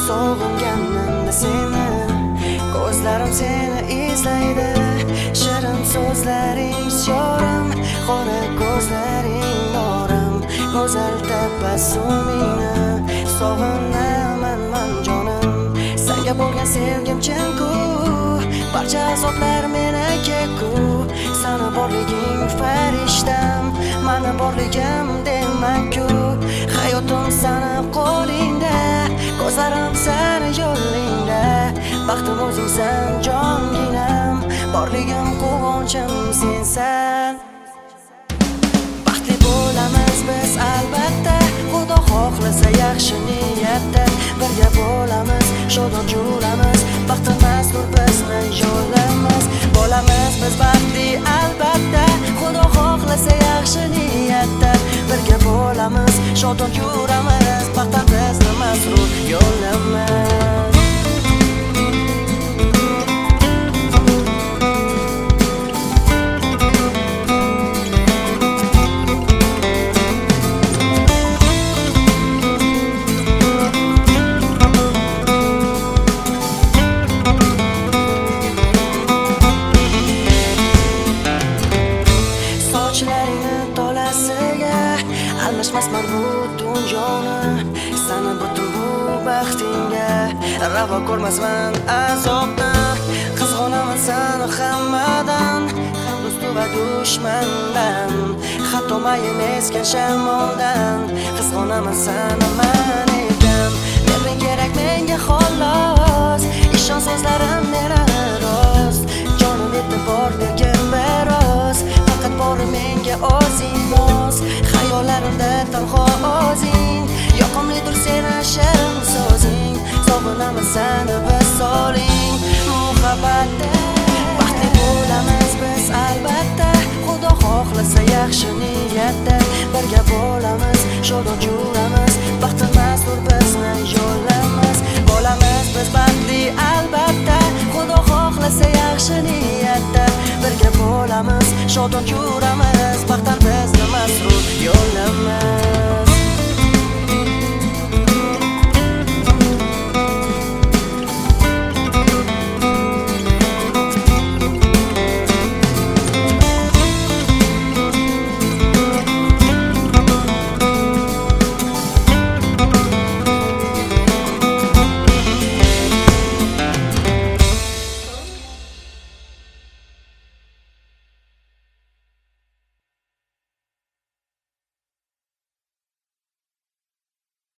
sog'inganimda seni, ko'zlarim seni izlaydi. Shirin so'zlaring shorim, qora ko'zlaring norim, go'zal tabassumingni sog'inaman man jonim. Senga bo'lgan sevgim chin-ku, barcha azoblar meniki-ku. Seni borliging farishtam, meni borligim demak-ku. Hayotim seni qo'lingda, ko'zlarim seni yo'lingda. Baxtim o'zingsan jonginam, borligim quvonchim sensan. Baxtli bo'lamiz biz albatta, Xudo xohlasa yaxshi niyatda. Birga bo'lamiz, shodon juramiz, baxtmasdur bizni yo'limiz. Bo'lamiz biz baxtli albatta, Xudo xohlasa yaxshi niyatda. Birga bo'lamiz, shodon juramiz, baxtlar bizni masrur yo'limiz. Almashmasman bu dunyoni, seni butun bu baxtingga. Ravo ko'rmasman azobni, qizg'onaman seni hammadan, ham do'stu va dushmandan, hatto mayin esgan shamoldan. Qizg'onaman seni man ekan, men kerak menga xolos, ishon so'zlarim meni rost. Jonim yetib bor lekin beroz, faqat bor menga o'zing mos. Xayollarimda tanho o'zing, yoqimlidir seni shirin so'zing. Sog'inaman seni visoling, muhabbatda. Baxtli bo'lamiz biz albatta, Xudo xohlasa yaxshi niyatda. Birga bo'lamiz, shodon juramiz, baxtmasdur bizni yo'limiz. Bo'lamiz biz baxtli albatta, Xudo xohlasa yaxshi niyatda. Birga bo'lamiz, shodon juramiz, baxtlar bizni masrur yo'limiz.